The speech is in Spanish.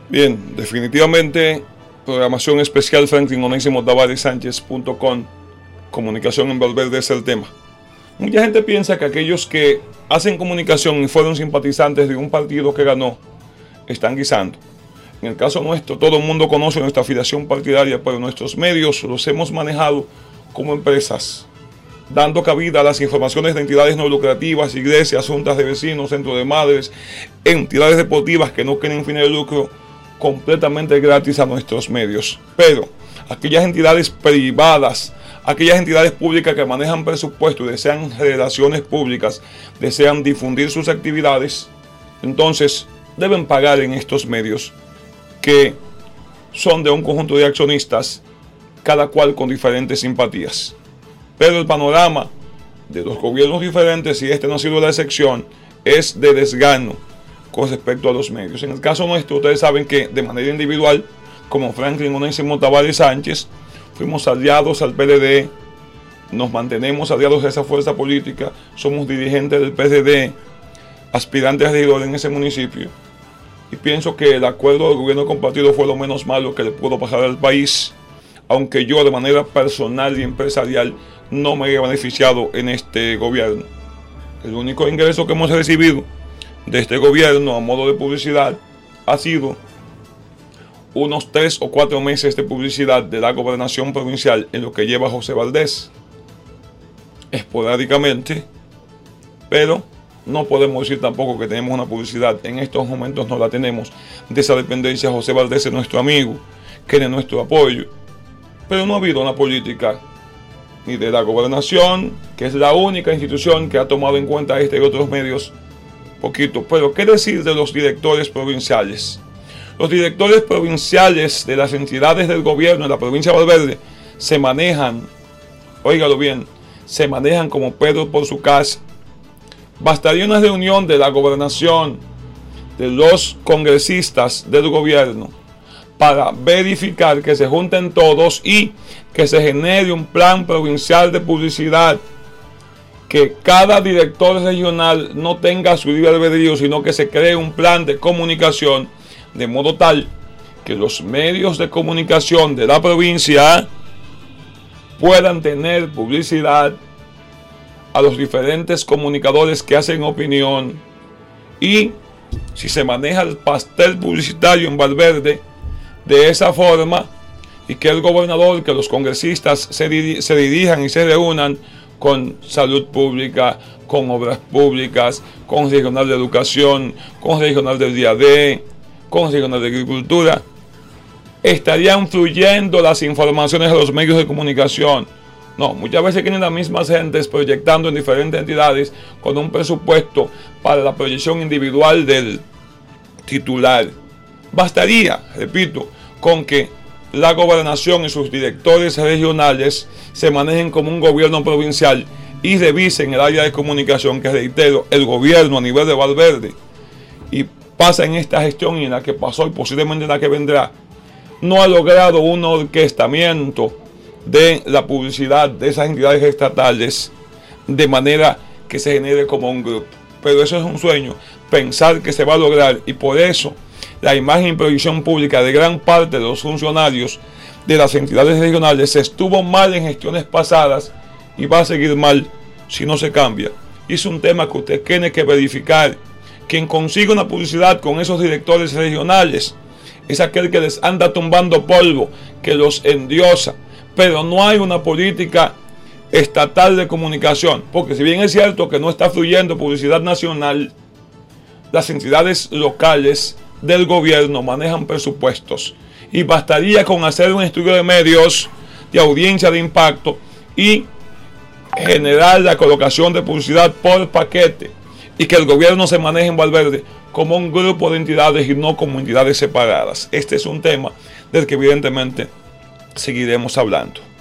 Bien, definitivamente, programación especial FranklinOnésimo.com, comunicación en Valverde es el tema. Mucha gente piensa que aquellos que hacen comunicación y fueron simpatizantes de un partido que ganó, están guisando. En el caso nuestro, todo el mundo conoce nuestra afiliación partidaria, pero nuestros medios los hemos manejado como empresas, dando cabida a las informaciones de entidades no lucrativas, iglesias, juntas de vecinos, centros de madres, entidades deportivas que no quieren fines de lucro, completamente gratis a nuestros medios. Pero aquellas entidades privadas, aquellas entidades públicas que manejan presupuesto, desean relaciones públicas, desean difundir sus actividades, entonces deben pagar en estos medios que son de un conjunto de accionistas, cada cual con diferentes simpatías. Pero el panorama de los gobiernos diferentes, y este no ha sido la excepción, es de desgano con respecto a los medios. En el caso nuestro, ustedes saben que de manera individual, como Franklin Onésimo Tavares Sánchez, fuimos aliados al PLD, nos mantenemos aliados a esa fuerza política, somos dirigentes del PLD, aspirantes a regidor en ese municipio, y pienso que el acuerdo del gobierno compartido fue lo menos malo que le pudo pasar al país, aunque yo de manera personal y empresarial no me he beneficiado en este gobierno. El único ingreso que hemos recibido de este gobierno a modo de publicidad ha sido unos 3 o 4 meses de publicidad de la gobernación provincial en lo que lleva José Valdés, esporádicamente, pero no podemos decir tampoco que tenemos una publicidad. En estos momentos no la tenemos de esa dependencia. José Valdés es nuestro amigo, tiene nuestro apoyo, pero no ha habido una política ni de la gobernación, que es la única institución que ha tomado en cuenta este y otros medios poquito. Pero ¿qué decir de los directores provinciales? Los directores provinciales de las entidades del gobierno en la provincia de Valverde se manejan, óigalo bien, se manejan como Pedro por su casa. Bastaría una reunión de la gobernación, de los congresistas del gobierno, para verificar que se junten todos y que se genere un plan provincial de publicidad, que cada director regional no tenga su libre albedrío, sino que se cree un plan de comunicación de modo tal que los medios de comunicación de la provincia puedan tener publicidad a los diferentes comunicadores que hacen opinión. Y si se maneja el pastel publicitario en Valverde de esa forma, y que el gobernador, que los congresistas se dirijan y se reúnan con salud pública, con obras públicas, con regional de educación, con regional del día D, con regional de agricultura, estarían fluyendo las informaciones a los medios de comunicación. No, muchas veces tienen las mismas gentes proyectando en diferentes entidades con un presupuesto para la proyección individual del titular. Bastaría, repito, con que la gobernación y sus directores regionales se manejen como un gobierno provincial y revisen el área de comunicación, que reitero, el gobierno a nivel de Valverde, y pasa en esta gestión y en la que pasó y posiblemente en la que vendrá, no ha logrado un orquestamiento de la publicidad de esas entidades estatales de manera que se genere como un grupo. Pero eso es un sueño, pensar que se va a lograr, y por eso la imagen y proyección pública de gran parte de los funcionarios de las entidades regionales estuvo mal en gestiones pasadas y va a seguir mal si no se cambia. Y es un tema que usted tiene que verificar. Quien consigue una publicidad con esos directores regionales es aquel que les anda tumbando polvo, que los endiosa. Pero no hay una política estatal de comunicación, porque si bien es cierto que no está fluyendo publicidad nacional, las entidades locales del gobierno manejan presupuestos, y bastaría con hacer un estudio de medios, de audiencia, de impacto, y generar la colocación de publicidad por paquete, y que el gobierno se maneje en Valverde como un grupo de entidades y no como entidades separadas. Este es un tema del que evidentemente seguiremos hablando.